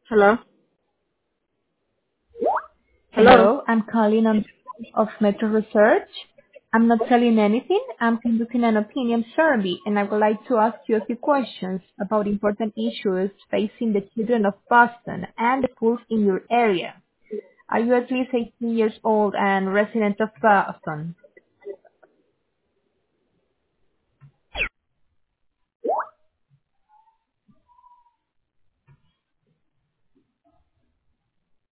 Hello? Hello? Hello, I'm calling on behalf of Metro Research. I'm not selling anything. I'm conducting an opinion survey, and I would like to ask you a few questions about important issues facing the children of Boston and the schools in your area. Are you at least 18 years old and resident of Boston?